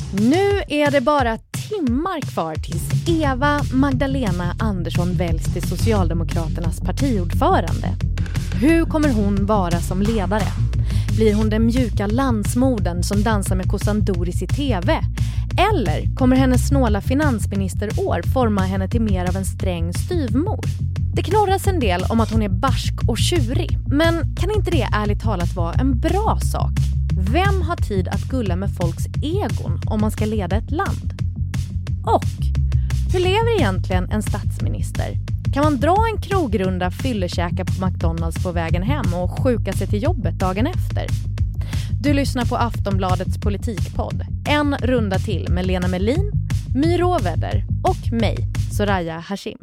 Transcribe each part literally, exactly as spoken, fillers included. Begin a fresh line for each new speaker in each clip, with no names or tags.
Nu är det bara timmar kvar tills Eva Magdalena Andersson väljs till Socialdemokraternas partiordförande. Hur kommer hon vara som ledare? Blir hon den mjuka landsmodern som dansar med kossan Doris i tv? Eller kommer hennes snåla finansministerår forma henne till mer av en sträng styvmor? Det knorras en del om att hon är barsk och tjurig, men kan inte det ärligt talat vara en bra sak? Vem har tid att gulla med folks egon om man ska leda ett land? Och hur lever egentligen en statsminister? Kan man dra en krogrunda, fyllekäka på McDonalds på vägen hem och sjuka sig till jobbet dagen efter? Du lyssnar på Aftonbladets politikpodd. En runda till med Lena Melin, My Råväder och mig, Soraya Hashim.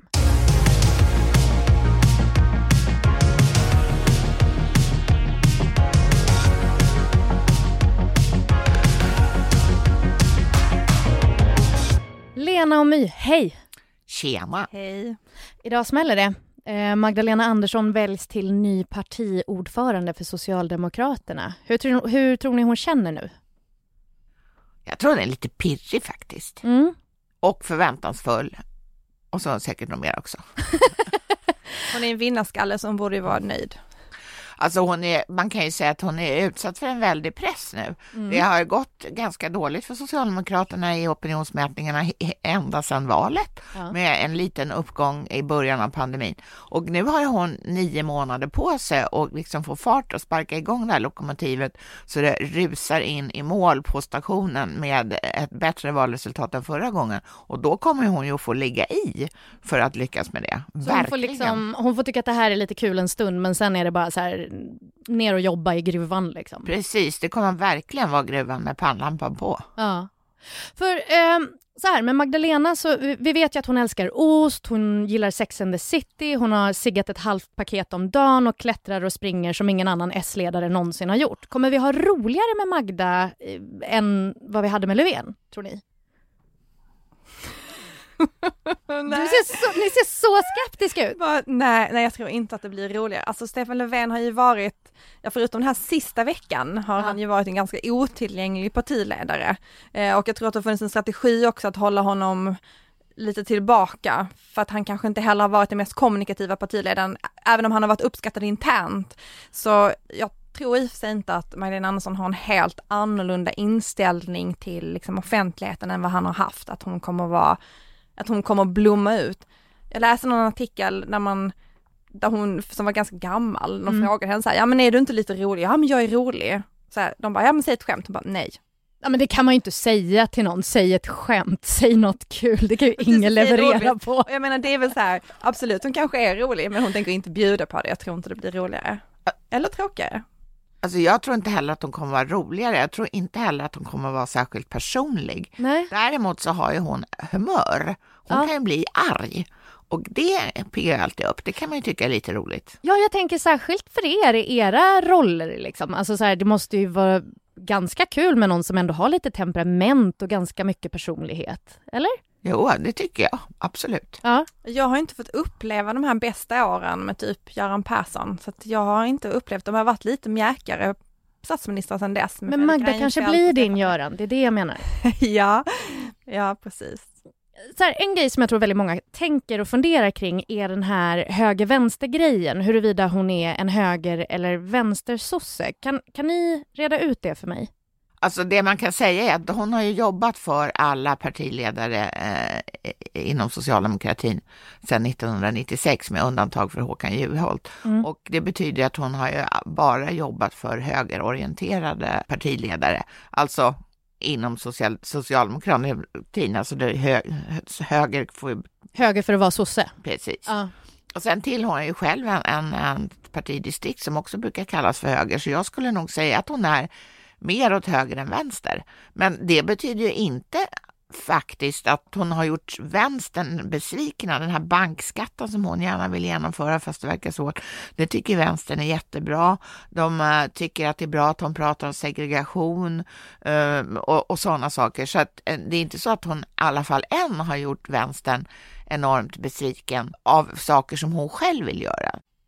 Lena och My, hej!
Tjena!
Hej!
Idag smäller det. Eh, Magdalena Andersson väljs till ny partiordförande för Socialdemokraterna. Hur, tro, hur tror ni hon känner nu?
Jag tror den är lite pirrig faktiskt.
Mm.
Och förväntansfull. Och så säkert något mer också.
Hon är en vinnarskalle som borde ju vara nöjd.
Alltså hon är, man kan ju säga att hon är utsatt för en väldig press nu. Mm. Det har gått ganska dåligt för Socialdemokraterna i opinionsmätningarna ända sedan valet. Ja. Med en liten uppgång i början av pandemin. Och nu har hon nio månader på sig och liksom få fart och sparka igång det här lokomotivet så det rusar in i mål på stationen med ett bättre valresultat än förra gången. Och då kommer hon ju få ligga i för att lyckas med det.
Hon får, liksom, hon får tycka att det här är lite kul en stund, men sen är det bara så här ner och jobba i gruvan liksom.
Precis, det kommer verkligen vara gruvan med pannlampan på.
Ja. För eh, så här med Magdalena, så vi vet ju att hon älskar ost, hon gillar Sex and the City, hon har siggat ett halvt paket om dagen och klättrar och springer som ingen annan S-ledare någonsin har gjort. Kommer vi ha roligare med Magda eh, än vad vi hade med Löfven, tror ni? Du ser så, ni ser så skeptiska ut.
Bara, nej, nej, jag tror inte att det blir roligare. Alltså Stefan Löfven har ju varit, ja, förutom den här sista veckan har ja. han ju varit en ganska otillgänglig partiledare. Eh, och jag tror att det har funnits en strategi också att hålla honom lite tillbaka. För att han kanske inte heller har varit den mest kommunikativa partiledaren. Även om han har varit uppskattad internt. Så jag tror i och för sig inte att Magdalena Andersson har en helt annorlunda inställning till liksom, offentligheten än vad han har haft. Att hon kommer att vara att hon kommer att blomma ut. Jag läste någon artikel där man där hon som var ganska gammal, de mm. frågade henne så här, ja men är du inte lite rolig? Ja men jag är rolig. Så här, de bara, ja men säg ett skämt. Hon bara, nej.
Ja men det kan man ju inte säga till någon, säg ett skämt, säg något kul, det kan ju ingen leverera på.
Och jag menar det är väl så här, absolut hon kanske är rolig men hon tänker inte bjuda på det, jag tror inte det blir roligare. Eller tråkigare.
Alltså jag tror inte heller att hon kommer vara roligare. Jag tror inte heller att hon kommer vara särskilt personlig.
Nej.
Däremot så har ju hon humör. Hon ja. kan ju bli arg. Och det piggar alltid upp. Det kan man ju tycka är lite roligt.
Ja, jag tänker särskilt för er i era roller liksom. Alltså så här, det måste ju vara ganska kul med någon som ändå har lite temperament och ganska mycket personlighet. Eller?
Jo, det tycker jag. Absolut.
Ja. Jag har inte fått uppleva de här bästa åren med typ Göran Persson. Så att jag har inte upplevt, de har varit lite mjäkare statsminister sedan dess.
Men, men Magda kanske blir din Göran, det är det jag menar.
ja, ja precis.
Så här, en grej som jag tror väldigt många tänker och funderar kring är den här höger-vänster-grejen. Huruvida hon är en höger- eller vänstersosse. Kan, kan ni reda ut det för mig?
Alltså det man kan säga är att hon har ju jobbat för alla partiledare eh, inom socialdemokratin sedan nittonhundranittiosex med undantag för Håkan Juholt. Mm. Och det betyder att hon har ju bara jobbat för högerorienterade partiledare. Alltså inom social, socialdemokratin, alltså det hö, höger får
höger för att vara sosse.
Precis.
Ja.
Och sen tillhör hon ju själv en, en, en partidistrikt som också brukar kallas för höger. Så jag skulle nog säga att hon är mer åt höger än vänster. Men det betyder ju inte faktiskt att hon har gjort vänstern besvikna. Den här bankskatten som hon gärna vill genomföra fast det verkar så. Det tycker vänstern är jättebra. De uh, tycker att det är bra att hon pratar om segregation uh, och, och sådana saker. Så att, uh, det är inte så att hon i alla fall än har gjort vänstern enormt besviken av saker som hon själv vill göra.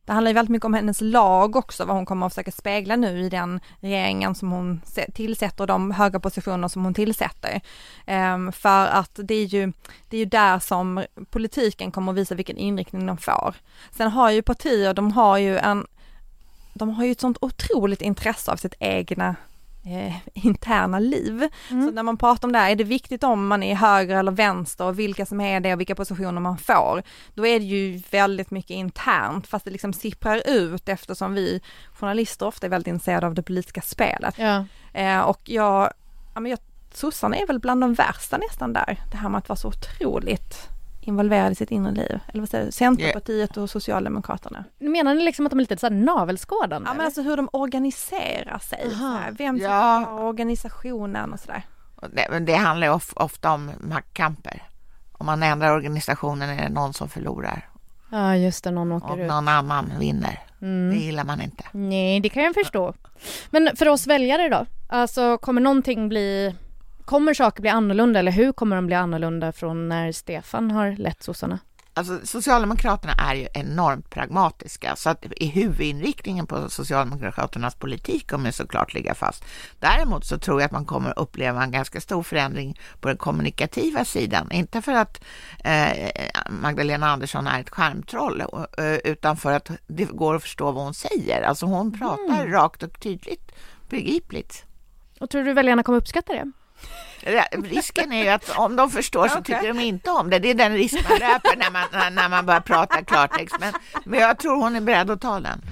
Det handlar ju väldigt mycket om hennes lag också, vad hon kommer att försöka spegla nu i den regeringen som hon tillsätter och de höga positioner som hon tillsätter. Um, för att det är, ju, det är ju där som politiken kommer att visa vilken inriktning de får. Sen har ju partier, de har ju en de har ju ett sånt otroligt intresse av sitt egna eh, interna liv. Mm. Så när man pratar om det här, är det viktigt om man är höger eller vänster och vilka som är det och vilka positioner man får. Då är det ju väldigt mycket internt, fast det liksom sipprar ut eftersom vi journalister ofta är väldigt intresserade av det politiska spelet. Ja. Eh, och jag, ja, men jag, sossarna är väl bland de värsta nästan där. Det här med att vara så otroligt involverade i sitt inre liv. Eller vad säger du? Centerpartiet och Socialdemokraterna.
Menar ni liksom att de är lite så här navelskådande?
Ja, men alltså hur de organiserar sig. Så här. Vem som
ja.
har organisationen och sådär.
Det, det handlar of, ofta om maktkamper. Om man ändrar organisationen är det någon som förlorar.
Ja, just det. Någon åker
och
ut.
någon annan vinner. Mm. Det gillar man inte.
Nej, det kan jag förstå. Men för oss väljare då? Alltså, kommer någonting bli... Kommer saker bli annorlunda eller hur kommer de bli annorlunda från när Stefan har lett sossarna?
Alltså Socialdemokraterna är ju enormt pragmatiska så att i huvudinriktningen på Socialdemokraternas politik kommer såklart ligga fast. Däremot så tror jag att man kommer uppleva en ganska stor förändring på den kommunikativa sidan. Inte för att eh, Magdalena Andersson är ett skärmtroll utan för att det går att förstå vad hon säger. Alltså hon pratar mm. rakt och tydligt, begripligt.
Och tror du väljarna kommer uppskatta det?
Risken är ju att om de förstår så okay. tycker de inte om det. Det är den risk man löper när man, när man börjar prata klartext. Men, men jag tror hon är beredd att ta den.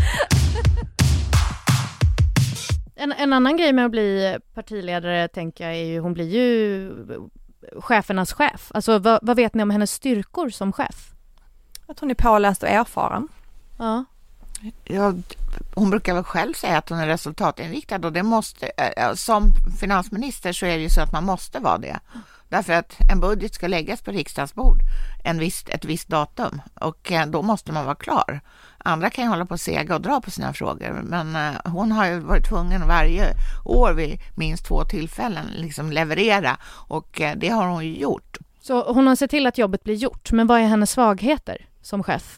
En, en annan grej med att bli partiledare tänker jag är ju, hon blir ju chefernas chef. Alltså vad, vad vet ni om hennes styrkor som chef?
Att hon är påläst och erfaren.
Ja.
Ja, hon brukar väl själv säga att hon är resultatinriktad och det måste, som finansminister så är det ju så att man måste vara det. Därför att en budget ska läggas på riksdagens bord en viss, ett visst datum och då måste man vara klar. Andra kan ju hålla på att sega och dra på sina frågor men hon har ju varit tvungen varje år vid minst två tillfällen liksom leverera och det har hon ju gjort.
Så hon har sett till att jobbet blir gjort, men vad är hennes svagheter som chef?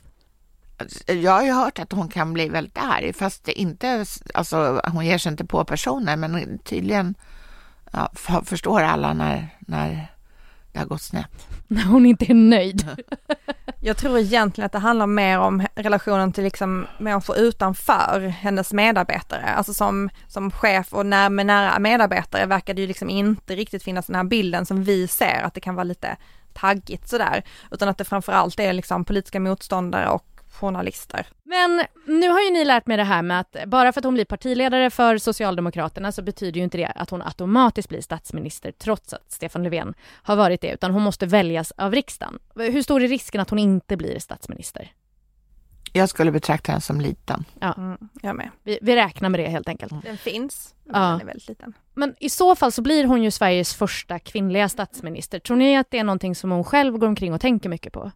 Jag har ju hört att hon kan bli väldigt arg fast det inte, alltså hon ger sig inte på personer men tydligen ja, förstår alla när, när det har gått snett.
När hon inte är nöjd.
Jag tror egentligen att det handlar mer om relationen till liksom människor utanför hennes medarbetare. Alltså som, som chef och när, med nära medarbetare verkar det ju liksom inte riktigt finnas den här bilden som vi ser att det kan vara lite taggigt sådär. Utan att det framförallt är liksom politiska motståndare och journalister.
Men nu har ju ni lärt mig det här med att bara för att hon blir partiledare för Socialdemokraterna så betyder ju inte det att hon automatiskt blir statsminister trots att Stefan Löfven har varit det, utan hon måste väljas av riksdagen. Hur stor är risken att hon inte blir statsminister?
Jag skulle betrakta den som liten.
Ja,
mm, jag med.
Vi, vi räknar med det helt enkelt.
Den finns, men
ja.
Den är väldigt liten.
Men i så fall så blir hon ju Sveriges första kvinnliga statsminister. Tror ni att det är någonting som hon själv går omkring och tänker mycket på?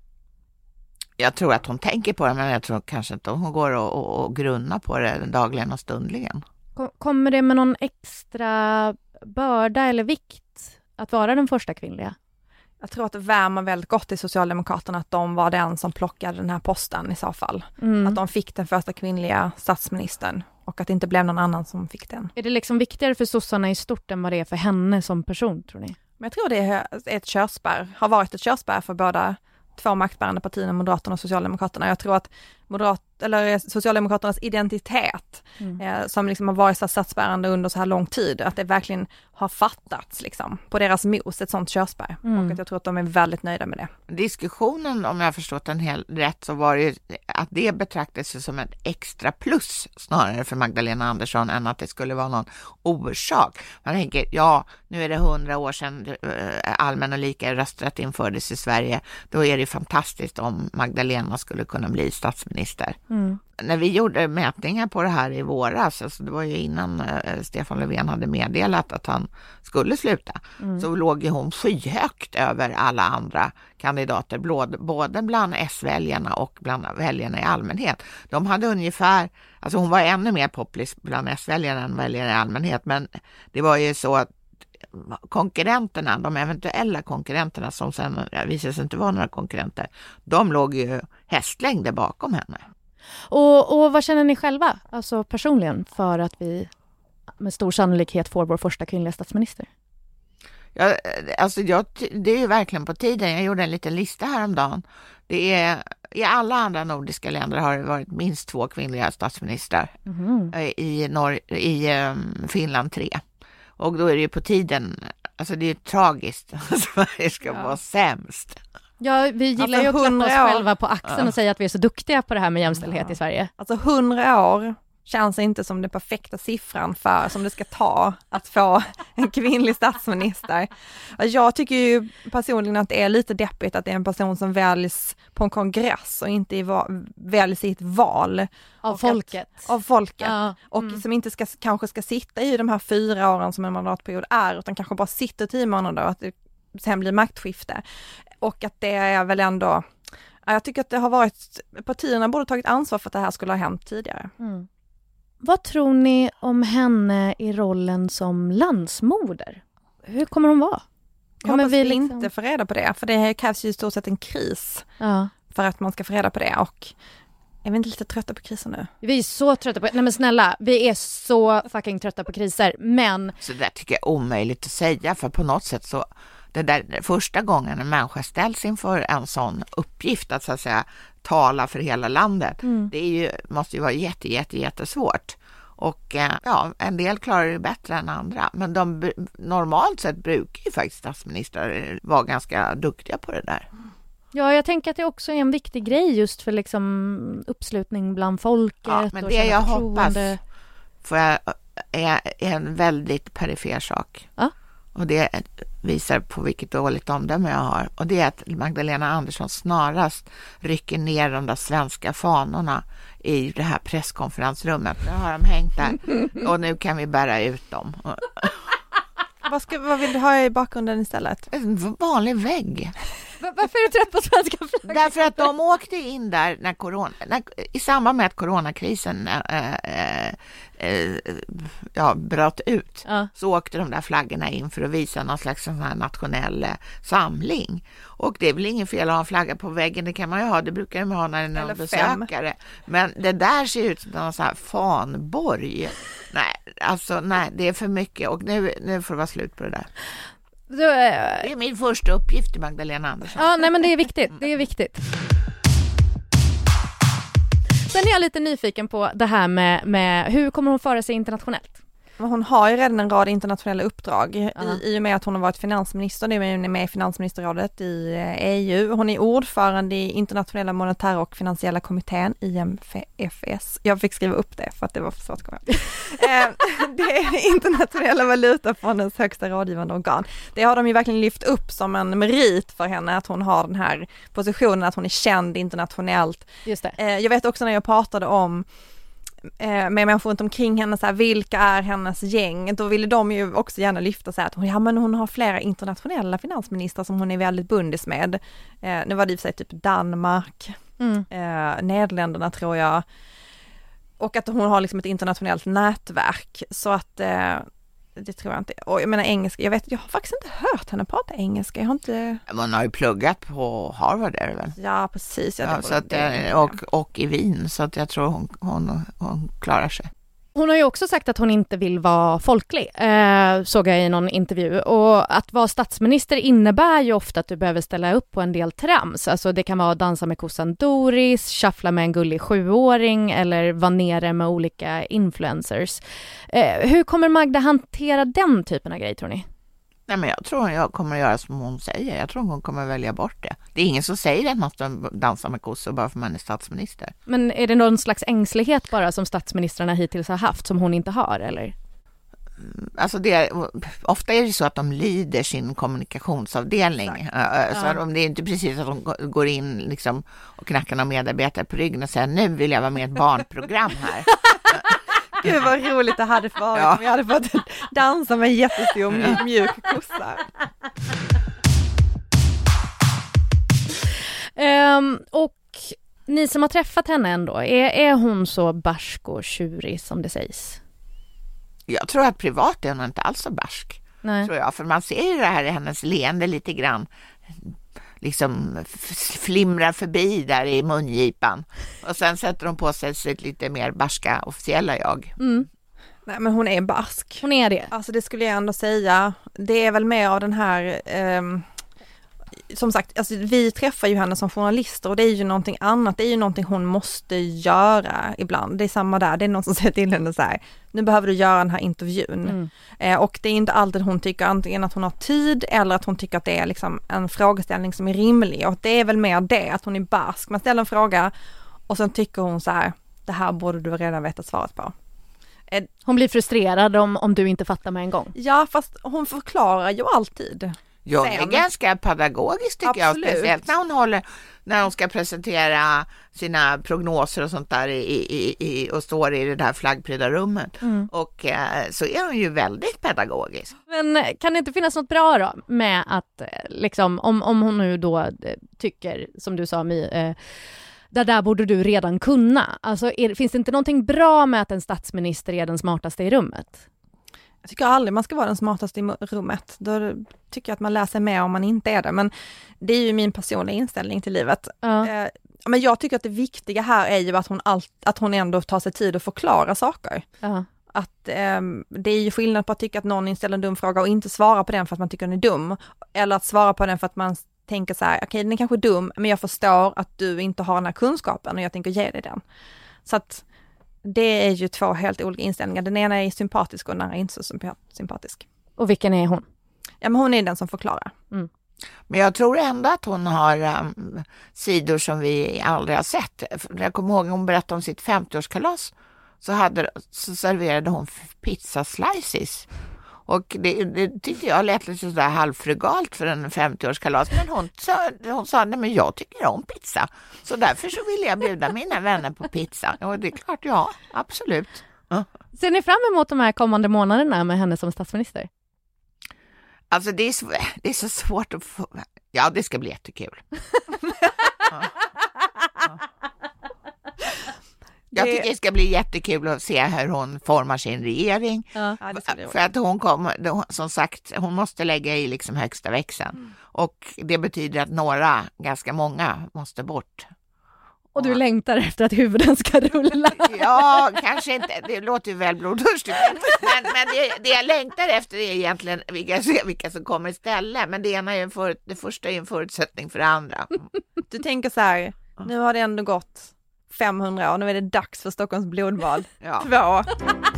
Jag tror att hon tänker på det, men jag tror kanske inte hon går och, och, och grunnar på det dagligen och stundligen.
Kommer det med någon extra börda eller vikt att vara den första kvinnliga?
Jag tror att det värmer väldigt gott i Socialdemokraterna att de var den som plockade den här posten i så fall. Mm. Att de fick den första kvinnliga statsministern och att det inte blev någon annan som fick den.
Är det liksom viktigare för sossarna i stort än vad det är för henne som person, tror ni?
Men jag tror det är ett körspärr, har varit ett körspärr för båda två maktbärande partierna, Moderaterna och Socialdemokraterna. Jag tror att Moderat, eller Socialdemokraternas identitet mm. eh, som liksom har varit så statsbärande under så här lång tid, att det verkligen har fattats liksom, på deras mos, ett sånt körspärr. Mm. Och att jag tror att de är väldigt nöjda med det.
Diskussionen, om jag har förstått den helt rätt, så var det ju att det betraktades som ett extra plus snarare för Magdalena Andersson än att det skulle vara någon orsak. Man tänker, ja, nu är det hundra år sedan allmän och lika rösträtt infördes i Sverige. Då är det fantastiskt om Magdalena skulle kunna bli statsminister. Mm. När vi gjorde mätningar på det här i våras, alltså det var ju innan uh, Stefan Löfven hade meddelat att han skulle sluta, mm. så låg ju hon skyhögt över alla andra kandidater, både bland S-väljarna och bland väljarna i allmänhet. De hade ungefär, alltså hon var ännu mer populist bland S-väljarna än väljare i allmänhet, men det var ju så att konkurrenterna, de eventuella konkurrenterna som sen visade sig inte vara några konkurrenter, de låg ju hästlängder bakom henne.
Och, och vad känner ni själva, alltså personligen, för att vi med stor sannolikhet får vår första kvinnliga statsminister?
Ja, alltså jag, det är ju verkligen på tiden. Jag gjorde en liten lista häromdagen. Det är, i alla andra nordiska länder har det varit minst två kvinnliga statsministrar. Mm. I, Norr, i um, Finland tre. Och då är det ju på tiden, alltså det är tragiskt att Sverige ska ja. vara sämst.
Ja, vi gillar alltså, ju att klappa oss själva på axeln ja. och säga att vi är så duktiga på det här med jämställdhet ja. i Sverige.
Alltså hundra år känns inte som den perfekta siffran för som det ska ta att få en kvinnlig statsminister. Jag tycker ju personligen att det är lite deppigt att det är en person som väljs på en kongress och inte i va- väljs i ett val.
Av folket.
Att, av folket.
Ja,
och
mm.
som inte ska, kanske ska sitta i de här fyra åren som en mandatperiod är, utan kanske bara sitter tio månader och att det sen blir maktskifte. Och att det är väl ändå, jag tycker att det har varit, partierna borde tagit ansvar för att det här skulle ha hänt tidigare.
Mm. Vad tror ni om henne i rollen som landsmoder? Hur kommer hon vara?
Kommer vi liksom... inte få reda på det? För det krävs ju i stort sett en kris ja. för att man ska få reda på det. Och är vi inte lite trötta på kriser nu?
Vi är så trötta på... Nej men snälla, vi är så fucking trötta på kriser. Men...
Så det tycker jag är omöjligt att säga. För på något sätt så... Det där första gången en människa ställs inför en sån uppgift att så att säga tala för hela landet. Mm. Det är ju, måste ju vara jätte, jätte, jättesvårt. Och ja, en del klarar det bättre än andra. Men de, normalt sett brukar ju faktiskt statsministrar vara ganska duktiga på det där.
Ja, jag tänker att det också är en viktig grej just för liksom uppslutning bland folket.
Ja, men
och
det jag hoppas för jag, är en väldigt perifer sak. Ja. Och det visar på vilket dåligt omdöme jag har. Och det är att Magdalena Andersson snarast rycker ner de där svenska fanorna i det här presskonferensrummet. Nu har de hängt där och nu kan vi bära ut dem.
Vad, ska, vad vill du ha i bakgrunden istället?
En vanlig vägg.
Varför är du trött på svenska flaggan?
Därför att de åkte in där när corona, när, i samband med att coronakrisen äh, äh, äh, ja, bröt ut ja. så åkte de där flaggorna in för att visa någon slags sån här nationell äh, samling. Och det är väl ingen fel att ha en flagga på väggen, det kan man ju ha, det brukar man ha när det är någon besökare. Men det där ser ut som någon sån här fanborg. Nej, alltså nej, det är för mycket och nu, nu får det vara slut på det där. Så, äh, det är min första uppgift till Magdalena Andersson.
Ja, nej men det är viktigt, det är viktigt. Sen är jag lite nyfiken på det här med, med hur kommer hon föra sig internationellt?
Hon har ju redan en rad internationella uppdrag uh-huh. i, i och med att hon har varit finansminister. Det är med i finansministerrådet i E U. Hon är ordförande i internationella monetära och finansiella kommittén I M F S. Jag fick skriva upp det för att det var för svårt att komma ihåg. Det är internationella valutafondens högsta rådgivande organ. Det har de ju verkligen lyft upp som en merit för henne att hon har den här positionen, att hon är känd internationellt.
Just det.
Jag vet också när jag pratade om med människor runt omkring henne, så här, vilka är hennes gäng? Då ville de ju också gärna lyfta sig att hon, ja, men hon har flera internationella finansministrar som hon är väldigt bundis med. Eh, nu var det i och för sig typ Danmark, mm. eh, Nederländerna tror jag. Och att hon har liksom ett internationellt nätverk. Så att eh, det tror jag inte. Och jag menar engelska, jag vet, jag har faktiskt inte hört henne prata engelska. Jag har inte...
Man har ju pluggat på Harvard är det väl?
Ja, precis. Ja,
ja, så att, det, och, och i Wien, så att jag tror hon, hon, hon klarar sig.
Hon har ju också sagt att hon inte vill vara folklig, eh, såg jag i någon intervju. Och att vara statsminister innebär ju ofta att du behöver ställa upp på en del trams. Alltså det kan vara att dansa med kossan Doris, shuffla med en gullig sjuåring eller vara nere med olika influencers. Eh, hur kommer Magda hantera den typen av grej, tror ni?
Nej, men jag tror jag kommer att göra som hon säger. Jag tror hon kommer att välja bort det. Det är ingen som säger att man ska dansa med kossor bara för man är statsminister.
Men är det någon slags ängslighet bara som statsministrarna hittills har haft som hon inte har, eller?
Alltså det, ofta är det så att de lider sin kommunikationsavdelning. Exakt. Så ja. Det är inte precis att de går in liksom och knackar någon medarbetare på ryggen och säger nu vill jag vara med i ett barnprogram här.
Gud vad roligt det hade varit om vi hade fått dansa med en jättestor mjuk, mjuk kossa.
Um, och ni som har träffat henne ändå, är, är hon så barsk och tjurig som det sägs?
Jag tror att privat är hon inte alls så barsk. Nej. Tror jag, för man ser ju det här i hennes leende lite grann liksom flimrar förbi där i mungipan. Och sen sätter hon på sig sitt lite mer barska officiella jag.
Mm. Nej, men hon är barsk.
Hon är det.
Alltså det skulle jag ändå säga. Det är väl mer av den här... Um... Som sagt, alltså vi träffar ju henne som journalister och det är ju någonting annat, det är ju någonting hon måste göra ibland. Det är samma där, det är någon som säger till henne så här, nu behöver du göra den här intervjun. Mm. Eh, och det är inte alltid hon tycker antingen att hon har tid eller att hon tycker att det är liksom en frågeställning som är rimlig. Och det är väl mer det, att hon är barsk. Man ställer en fråga och sen tycker hon så här, det här borde du redan veta svaret på. Eh,
hon blir frustrerad om, om du inte fattar med en gång.
Ja, fast hon förklarar ju alltid.
Ja, det är ganska pedagogiskt tycker Absolut. jag, speciellt när hon håller, när hon ska presentera sina prognoser och sånt där i, i, i, och står i det där flaggprydda rummet. Mm. Och eh, så är hon ju väldigt pedagogisk.
Men kan det inte finnas något bra då med att liksom, om, om hon nu då tycker, som du sa Mi, eh, där där borde du redan kunna. Alltså är, finns det inte någonting bra med att en statsminister är den smartaste i rummet?
Jag tycker aldrig man ska vara den smartaste i rummet. Då tycker jag att man lär sig mer om man inte är det. Men det är ju min personliga inställning till livet. Ja. Eh, men jag tycker att det viktiga här är ju att hon, allt, att hon ändå tar sig tid att förklara saker. Ja. Att eh, det är ju skillnad på att tycka att någon ställer en dum fråga och inte svara på den för att man tycker den är dum. Eller att svara på den för att man tänker så här, okej okay, den är kanske dum men jag förstår att du inte har den här kunskapen och jag tänker ge dig den. Så att det är ju två helt olika inställningar. Den ena är sympatisk och den andra är inte så sympatisk.
Och vilken är hon?
Ja, men hon är den som förklarar. Mm.
Men jag tror ändå att hon har um, sidor som vi aldrig har sett. Jag kommer ihåg hon berättade om sitt femtioårskalas så, hade, så serverade hon pizza slices. Och det, det tyckte jag lät lite sådär halvfrugalt för en femtioårskalas. Men hon sa, hon sa nej men jag tycker om pizza. Så därför så vill jag bjuda mina vänner på pizza. Och det är klart, ja, absolut. Uh.
Ser ni fram emot de här kommande månaderna med henne som statsminister?
Alltså det är, så, det är så svårt att få... Ja, det ska bli jättekul. uh. Uh. Jag tycker det ska bli jättekul att se hur hon formar sin regering. Ja, för att hon kommer, som sagt, hon måste lägga i liksom högsta växeln. Mm. Och det betyder att några, ganska många, måste bort.
Och du längtar efter att huvuden ska rulla.
Ja, kanske inte. Det låter ju väl blodtörstigt. Men, men det, det jag längtar efter är egentligen vilka, vilka som kommer istället. Men det ena är en för, det första är en förutsättning för det andra.
Du tänker så här, nu har det ändå gått femhundra år, nu är det dags för Stockholms blodbad. Ja. Två.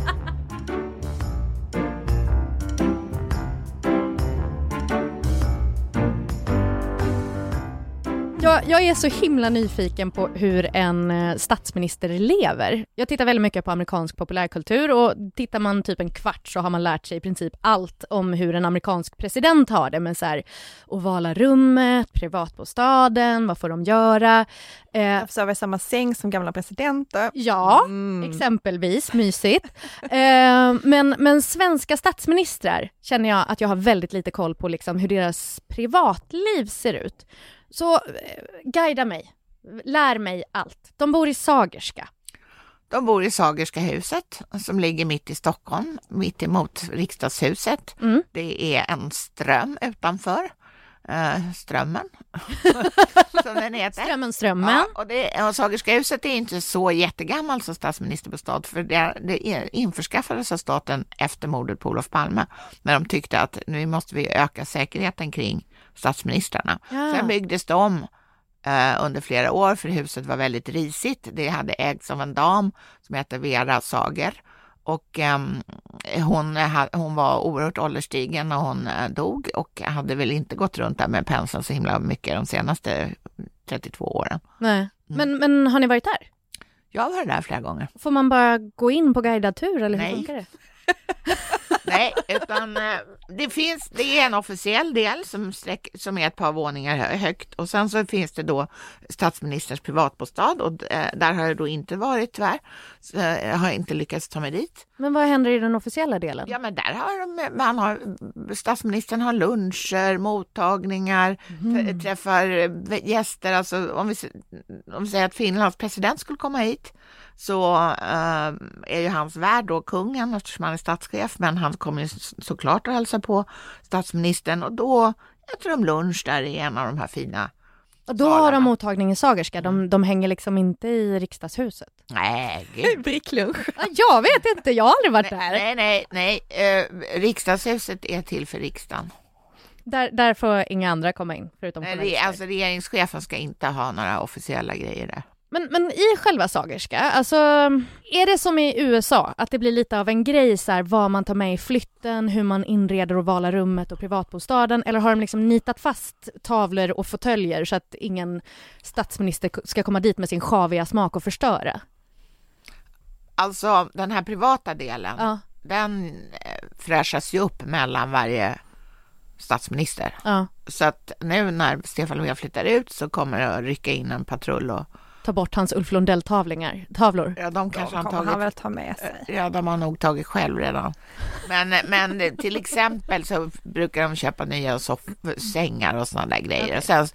Jag, jag är så himla nyfiken på hur en statsminister lever. Jag tittar väldigt mycket på amerikansk populärkultur och tittar man typ en kvart så har man lärt sig i princip allt om hur en amerikansk president har det med så här ovala rummet, privatbostaden, vad får de göra?
Eh, Sova i samma säng som gamla presidenter.
Ja, mm. exempelvis, mysigt. eh, men, men svenska statsministrar känner jag att jag har väldigt lite koll på liksom hur deras privatliv ser ut. Så eh, guida mig, lär mig allt. De bor i Sagerska.
De bor i Sagerska huset som ligger mitt i Stockholm, mitt emot riksdagshuset. Mm. Det är en ström utanför. Uh, strömmen som den heter.
Strömmen, strömmen.
Ja, och, det, och Sagerska huset är inte så jättegammalt som statsministerbostad för det, det införskaffades av staten efter mordet på Olof Palme när de tyckte att nu måste vi öka säkerheten kring statsministrarna. Ja. Sen byggdes de om uh, under flera år för huset var väldigt risigt. Det hade ägts av en dam som heter Vera Sager. Och um, hon, hon var oerhört ålderstigen när hon uh, dog och hade väl inte gått runt där med penseln så himla mycket de senaste trettiotvå åren.
Nej. Mm. Men, men har ni varit där?
Jag har varit där flera gånger.
Får man bara gå in på guidad tur eller hur
Nej.
funkar det?
Nej, utan det finns, det är en officiell del som, sträck, som är ett par våningar högt och sen så finns det då statsministerns privatbostad och där har jag då inte varit tyvärr, så jag har inte lyckats ta mig dit.
Men vad händer i den officiella delen?
Ja men där har de, man har, statsministern har luncher, mottagningar, mm. träffar gäster, alltså om vi, om vi säger att Finlands president skulle komma hit så uh, är ju hans värd då kungen eftersom han är statschef men han kommer ju såklart att hälsa på statsministern och då äter de lunch där i en av de här fina
Och då har de mottagning i Sagerska. De, de hänger liksom inte i riksdagshuset.
Nej, gud.
Bricklunch.
Jag vet inte, jag har aldrig varit där.
Nej, nej, nej. Eh, riksdagshuset är till för riksdagen.
Där, där får inga andra komma in, förutom
nej,
journalister.
Alltså regeringschefen ska inte ha några officiella grejer där.
Men, men i själva Sagerska, alltså, är det som i U S A, att det blir lite av en grej så här, vad man tar med i flytten, hur man inreder och valar rummet och privatbostaden, eller har de liksom nitat fast tavlor och fåtöljer så att ingen statsminister ska komma dit med sin sjaviga smak och förstöra?
Alltså den här privata delen,
ja.
den fräschas ju upp mellan varje statsminister.
Ja.
Så att nu när Stefan Löfven flyttar ut så kommer det att rycka in en patrull och
ta bort hans Ulf Lundell-tavlingar, tavlor.
Ja, de kanske
de
han tagit.
Han väl ta med sig.
Ja, de har nog tagit själv redan. Men, men till exempel så brukar de köpa nya soff- sängar och sådana där grejer. Okay. Och sen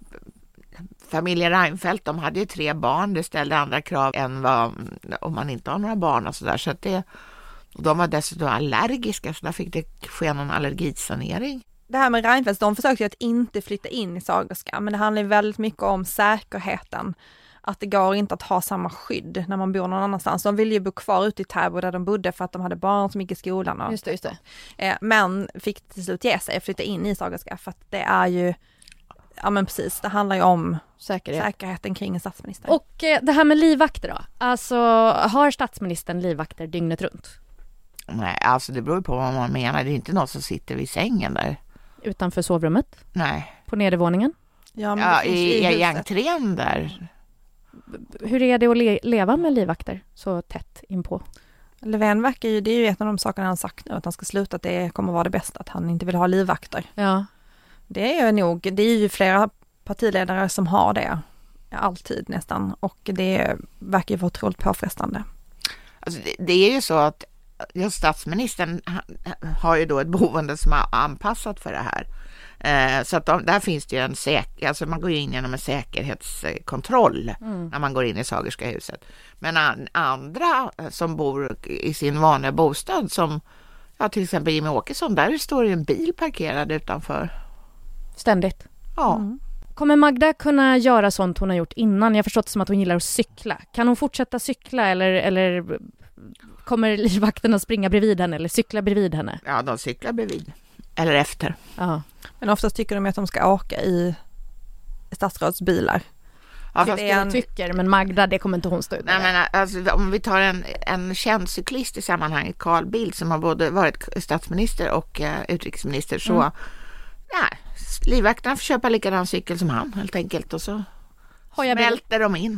familjen Reinfeldt, de hade ju tre barn. Det ställde andra krav än vad om man inte har några barn och sådär. Så att det, de var dessutom allergiska, så där fick det ske någon allergisanering.
Det här med Reinfeldt, de försökte ju att inte flytta in i Sagerska, men det handlar ju väldigt mycket om säkerheten. Att det går inte att ha samma skydd när man bor någon annanstans. De ville ju bo kvar ute i Täby där de bodde för att de hade barn som gick i skolan. Och
just det, just det.
Eh, men fick till slut ge sig, flytta in i Sagerska för att det är ju, ja men precis, det handlar ju om Säkerhet. säkerheten kring en statsminister.
Och eh, det här med livvakter då? Alltså, har statsministern livvakter dygnet runt?
Nej, alltså det beror på vad man menar. Det är inte någon som sitter vid sängen där.
Utanför sovrummet?
Nej.
På nedervåningen?
Ja, men ja i, i entrén där.
Hur är det att le- leva med livvakter så tätt inpå?
Löfven verkar ju, det är ju ett av de sakerna han sagt nu, att han ska sluta, att det kommer vara det bästa, att han inte vill ha livvakter.
Ja.
Det är ju nog, det är ju flera partiledare som har det, alltid nästan, och det verkar ju vara otroligt påfrestande.
Alltså det, det är ju så att just statsministern har ju då ett boende som är anpassat för det här. Eh, så att de, där finns det ju en säker, alltså man går in genom en säkerhetskontroll mm. när man går in i Sagerska huset. Men an, andra som bor i sin vanliga bostad, som ja, till exempel Jimmie Åkesson, där står det en bil parkerad utanför.
Ständigt?
Ja.
Mm. Kommer Magda kunna göra sånt hon har gjort innan? Jag har förstått som att hon gillar att cykla. Kan hon fortsätta cykla eller, eller kommer livvakterna springa bredvid henne eller cykla bredvid henne?
Ja, de cyklar bredvid. Eller efter.
Ja.
Men oftast tycker de att de ska åka i statsrådsbilar.
Ja, fast det en... tycker, men Magda, det kommer inte hon stå ut med.
Nej, men alltså, om vi tar en, en känd cyklist i sammanhanget, Carl Bildt, som har både varit statsminister och uh, utrikesminister, så mm. ja, livvakterna får köpa likadan cykel som han helt enkelt, och så smälter de in.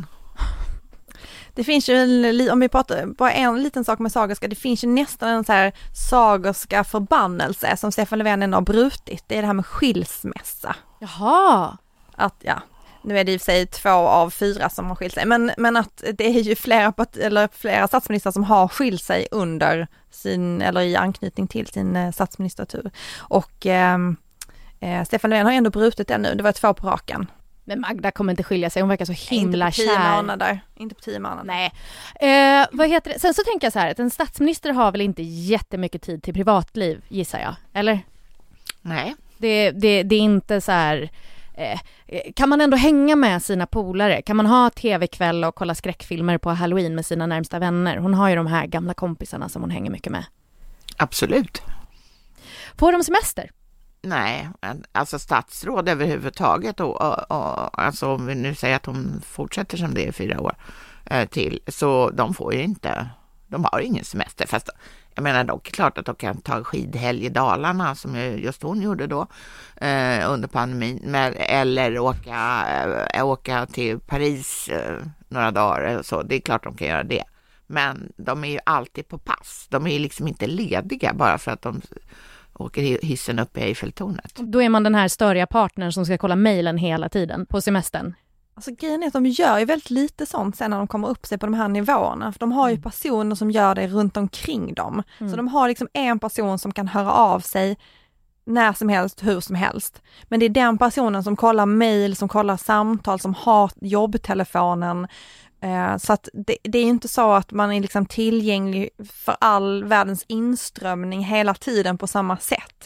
Det finns ju, om vi pratar bara en liten sak med Sagerska, det finns ju nästan en så här Sagerska förbannelse som Stefan Löfven ändå har brutit. Det är det här med skilsmässa.
Jaha!
Att ja, nu är det i och för sig två av fyra som har skilt sig, men, men att det är ju flera, eller flera statsministrar som har skilt sig under sin, eller i anknytning till sin statsministertur. Och eh, Stefan Löfven har ändå brutit det nu, det var två på raken.
Men Magda kommer inte skilja sig, hon verkar så himla
inte på tio
kär.
Månader. Inte på tio månader.
Nej. Eh, vad heter det? Sen så tänker jag så här, att en statsminister har väl inte jättemycket tid till privatliv, gissar jag, eller?
Nej.
Det, det, det är inte så här, eh, kan man ändå hänga med sina polare? Kan man ha tv-kväll och kolla skräckfilmer på Halloween med sina närmsta vänner? Hon har ju de här gamla kompisarna som hon hänger mycket med.
Absolut.
Får de semester?
Nej, alltså statsråd överhuvudtaget, och, och, och alltså om vi nu säger att hon fortsätter som det är fyra år eh, till, så de får ju inte, de har ingen semester, fast jag menar dock klart att de kan ta skidhelg i Dalarna som just hon gjorde då eh, under pandemin, med, eller åka, äh, åka till Paris äh, några dagar eller så, det är klart de kan göra det, men de är ju alltid på pass, de är ju liksom inte lediga bara för att de åker hissen upp i Eiffeltornet.
Då är man den här störiga partnern som ska kolla mejlen hela tiden på semestern.
Alltså grejen är att de gör ju väldigt lite sånt sen när de kommer upp sig på de här nivåerna. För de har ju mm. personer som gör det runt omkring dem. Mm. Så de har liksom en person som kan höra av sig när som helst, hur som helst. Men det är den personen som kollar mejl, som kollar samtal, som har jobbtelefonen. Så att det, det är inte så att man är liksom tillgänglig för all världens inströmning hela tiden på samma sätt.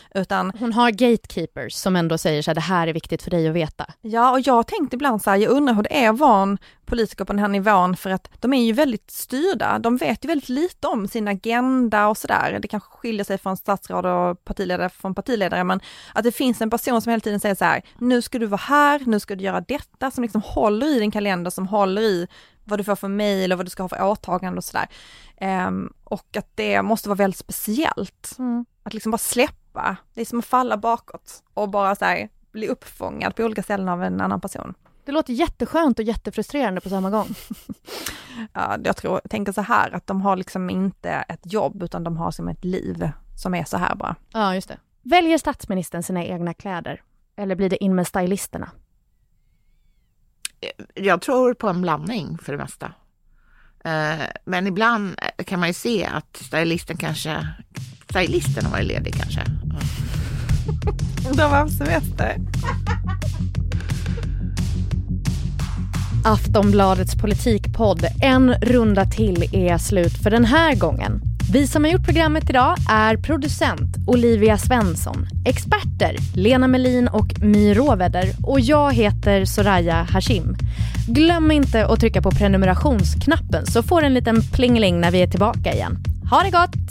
Utan
hon har gatekeepers som ändå säger så här, det här är viktigt för dig att veta.
Ja, och jag tänkte ibland så här, jag undrar hur det är att vara en politiker på den här nivån, för att de är ju väldigt styrda. De vet ju väldigt lite om sin agenda och sådär. Det kanske skiljer sig från statsråd och partiledare från partiledare, men att det finns en person som hela tiden säger så här, nu ska du vara här, nu ska du göra detta, som liksom håller i din kalender, som håller i vad du får för mejl och vad du ska ha för åtagande och sådär. Um, och att det måste vara väldigt speciellt. Mm. Att liksom bara släppa. Det är som att falla bakåt och bara så här, bli uppfångad på olika ställen av en annan person.
Det låter jätteskönt och jättefrustrerande på samma gång.
Ja, jag tror, jag tänker så här, att de har liksom inte ett jobb, utan de har som ett liv som är så här bara.
Ja, just det. Väljer statsministern sina egna kläder? Eller blir det in med stylisterna?
Jag tror på en blandning för det mesta. Men ibland kan man ju se att stylisten kanske, stylisten har varit ledig kanske.
De var på semester.
Aftonbladets politikpodd, en runda till är slut för den här gången. Vi som har gjort programmet idag är producent Olivia Svensson, experter Lena Melin och My Råväder, och jag heter Soraya Hashim. Glöm inte att trycka på prenumerationsknappen så får en liten plingeling när vi är tillbaka igen. Ha det gott!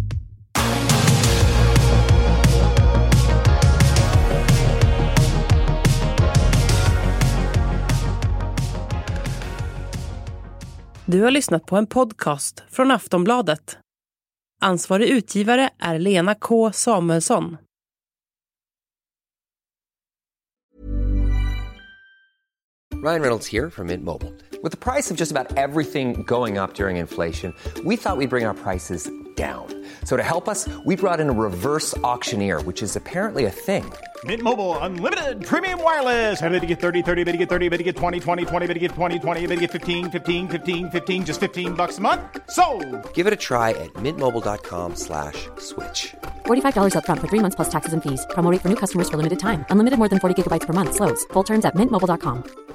Du har lyssnat på en podcast från Aftonbladet. Ansvarig utgivare är Lena K. Samuelsson.
Ryan Reynolds here from Mint Mobile. With the price of just about everything going up during inflation, we thought we'd bring our prices down. So to help us, we brought in a reverse auctioneer, which is apparently a thing.
Mint Mobile Unlimited Premium Wireless. How to get thirty, thirty, how to get thirty, how to get twenty, twenty, twenty, how to get twenty, twenty, how to get fifteen, fifteen, fifteen, fifteen, just fifteen bucks a month? Sold!
Give it a try at mintmobile.com slash switch.
forty-five dollars up front for three months plus taxes and fees. Promo rate for new customers for limited time. Unlimited more than forty gigabytes per month slows. Full terms at mint mobile dot com.